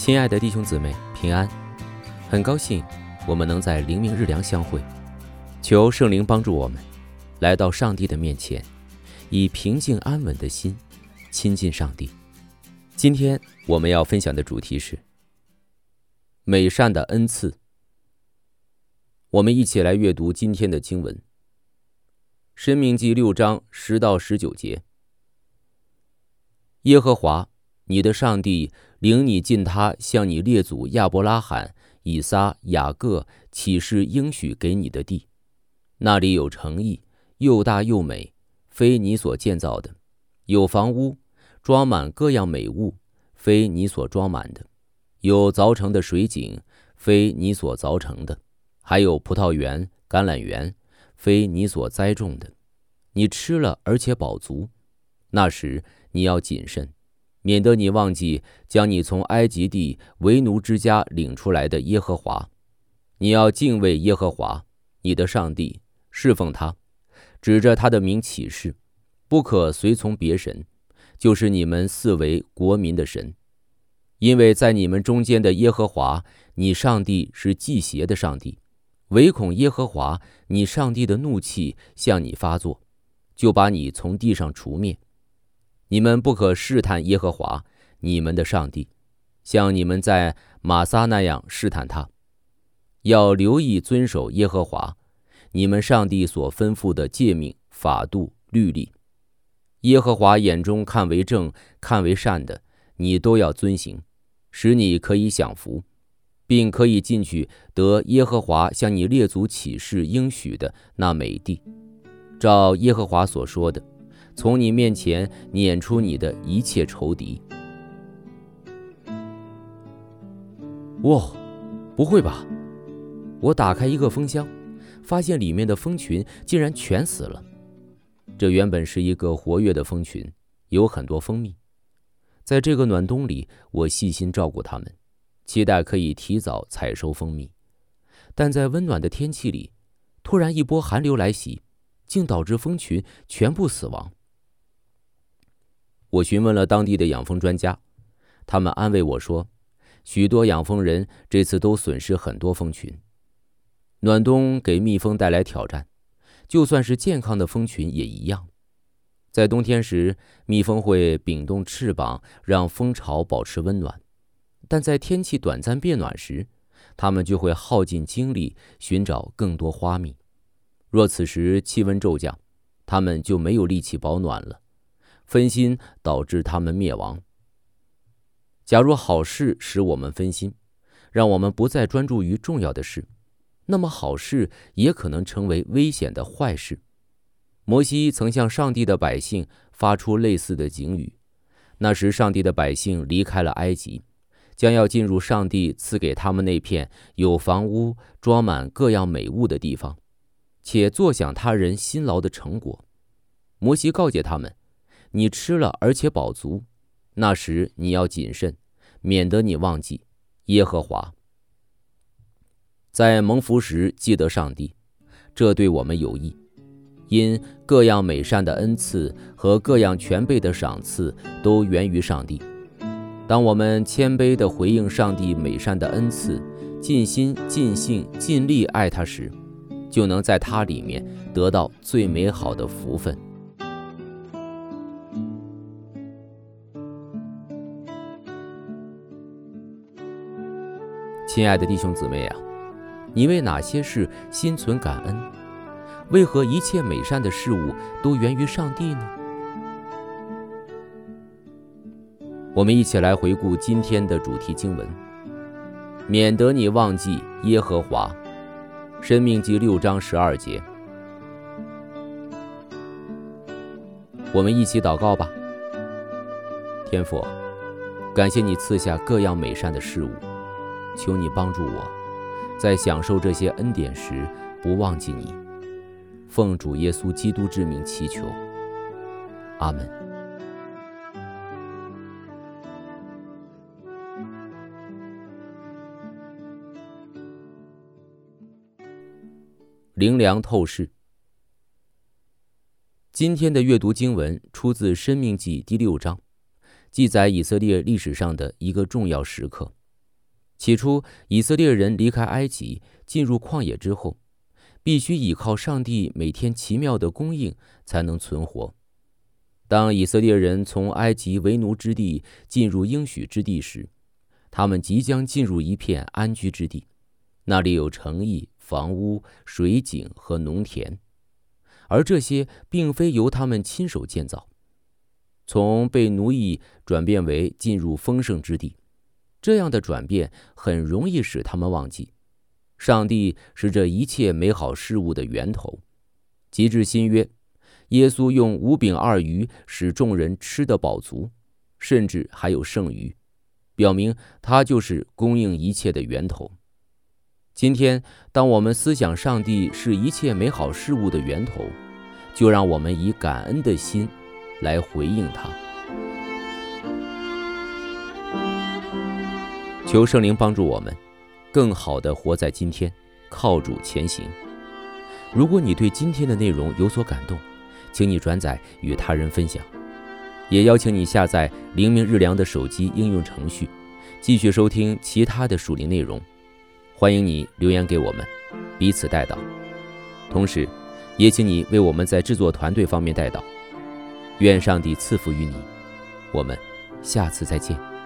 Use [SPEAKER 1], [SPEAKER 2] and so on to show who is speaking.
[SPEAKER 1] 亲爱的弟兄姊妹，平安！很高兴我们能在灵命日粮相会，求圣灵帮助我们来到上帝的面前，以平静安稳的心亲近上帝。今天我们要分享的主题是美善的恩赐。我们一起来阅读今天的经文，申命记6章10到19节。耶和华你的上帝领你进他向你列祖亚伯拉罕、以撒、雅各起誓应许给你的地，那里有城邑，又大又美，非你所建造的；有房屋，装满各样美物，非你所装满的；有凿成的水井，非你所凿成的；还有葡萄园、橄榄园，非你所栽种的。你吃了而且饱足，那时你要谨慎，免得你忘记将你从埃及地为奴之家领出来的耶和华。你要敬畏耶和华你的上帝，侍奉他，指着他的名起誓，不可随从别神，就是你们四围国民的神。因为在你们中间的耶和华你上帝是忌邪的上帝，唯恐耶和华你上帝的怒气向你发作，就把你从地上除灭。你们不可试探耶和华你们的上帝，像你们在玛撒那样试探他。要留意遵守耶和华你们上帝所吩咐的诫命、法度、律例。耶和华眼中看为正、看为善的，你都要遵行，使你可以享福，并可以进去得耶和华向你列祖起誓应许的那美地，照耶和华所说的，从你面前撵出你的一切仇敌。哇，不会吧！我打开一个蜂箱，发现里面的蜂群竟然全死了。这原本是一个活跃的蜂群，有很多蜂蜜。在这个暖冬里，我细心照顾它们，期待可以提早采收蜂蜜。但在温暖的天气里，突然一波寒流来袭，竟导致蜂群全部死亡。我询问了当地的养蜂专家，他们安慰我说，许多养蜂人这次都损失很多蜂群。暖冬给蜜蜂带来挑战，就算是健康的蜂群也一样。在冬天时，蜜蜂会屏动翅膀，让蜂巢保持温暖，但在天气短暂变暖时，它们就会耗尽精力寻找更多花蜜。若此时气温骤降，它们就没有力气保暖了，分心导致它们灭亡。假如好事使我们分心，让我们不再专注于重要的事，那么好事也可能成为危险的坏事。摩西曾向上帝的百姓发出类似的警语，那时上帝的百姓离开了埃及，将要进入上帝赐给他们那片有房屋、装满各样美物的地方，且坐享他人辛劳的成果。摩西告诫他们，你吃了而且饱足，那时你要谨慎，免得你忘记耶和华。在蒙福时记得上帝，这对我们有益，因各样美善的恩赐和各样全备的赏赐都源于上帝。当我们谦卑地回应上帝美善的恩赐，尽心、尽性、尽力爱他时，就能在他里面得到最美好的福分。亲爱的弟兄姊妹啊，你为哪些事心存感恩？为何一切美善的事物都源于上帝呢？我们一起来回顾今天的主题经文，免得你忘记耶和华。申命记6章12节。我们一起祷告吧。天父，感谢你赐下各样美善的事物，求你帮助我，在享受这些恩典时不忘记你。奉主耶稣基督之名祈求，阿们。灵粮透视。今天的阅读经文出自《申命记》第6章，记载以色列历史上的一个重要时刻， 起初，以色列人离开埃及，进入旷野之后，必须依靠上帝每天奇妙的供应才能存活。当以色列人从埃及为奴之地进入应许之地时，他们即将进入一片安居之地，那里有城邑、房屋、水井和农田，而这些并非由他们亲手建造。从被奴役转变为进入丰盛之地，这样的转变很容易使他们忘记，上帝是这一切美好事物的源头。及至新约，耶稣用5饼2鱼使众人吃得饱足，甚至还有剩余，表明他就是供应一切的源头。今天，当我们思想上帝是一切美好事物的源头，就让我们以感恩的心来回应他。求圣灵帮助我们更好地活在今天，靠主前行。如果你对今天的内容有所感动，请你转载与他人分享，也邀请你下载灵命日粮的手机应用程序，继续收听其他的属灵内容。欢迎你留言给我们，彼此代祷。同时也请你为我们在制作团队方面代祷。愿上帝赐福于你，我们下次再见。